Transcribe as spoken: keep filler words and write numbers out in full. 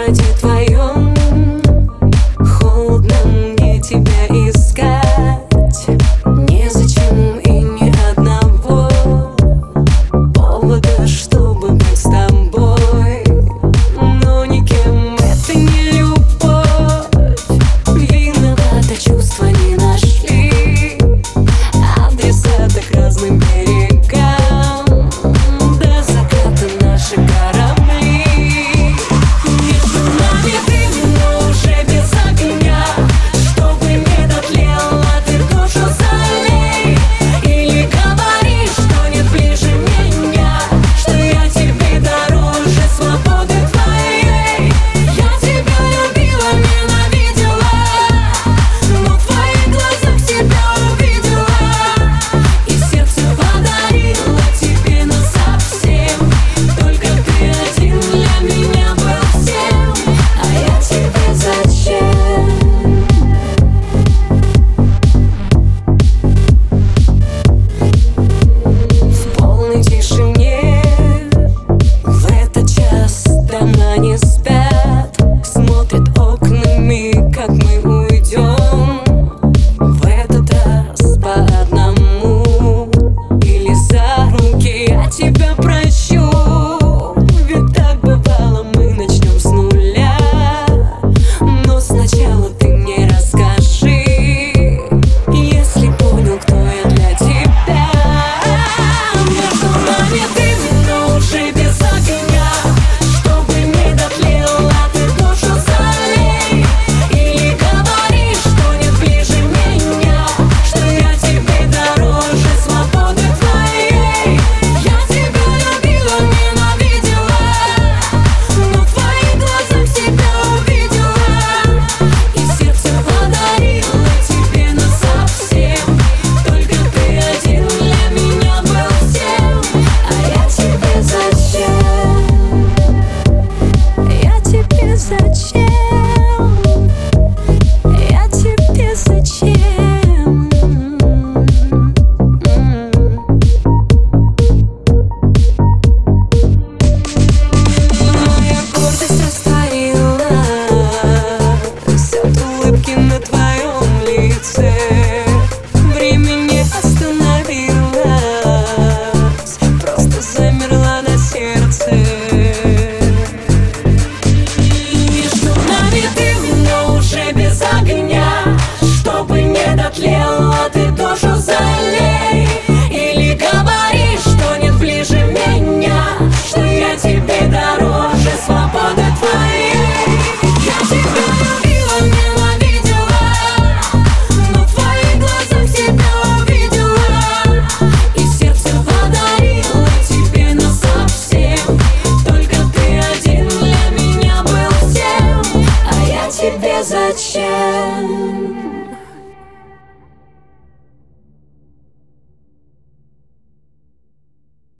городе твоем холодно мне тебя искать. Незачем и ни одного повода, чтобы быть с тобой. Но никем это не любовь. Виновата, чувства не нашли адреса так разным берегам. До заката наши корабли. Между нами дым, но уже без огня. Чтобы не дотлела, ты душу залей. Или говори, что нет ближе меня, что я тебе дороже свободы твоей. Я тебя любила, ненавидела, но в твоих глазах себя увидела. И сердце подарила тебе насовсем. Только ты один для меня был всем. А я тебе зачем? В полной тишине в этот час дома не спят. Смотрят окнами, как мы уйдем. В этот раз по одному или за руки я тебя прощу. Ведь так бывало, мы начнем с нуля. Но сначала ты мне расскажи, если понял, кто я для тебя. Между нами дым, но уже без огня. Чтобы не дотлела, ты душу залей. Или говори, что нет ближе меня, что я тебе дороже свободы твоей. Я тебя любила, ненавидела, но в твоих глазах себя увидела. И сердце подарила тебе насовсем. Только ты один для меня был всем. А я тебе зачем? Я тебе зачем? Я тебе зачем? Моя гордость растворилась от улыбки на твоем лице. Время не остановилось, просто замерла на сердце. Между нами дым, но уже без огня. Чтобы не дотлела, ты душу залей. Или говори, что нет ближе меня, что я тебе дороже свободы твоей. Я тебя любила, ненавидела, но в твоих глазах себя увидела. И сердце подарила тебе насовсем. Только ты один для меня был всем. А я тебе зачем?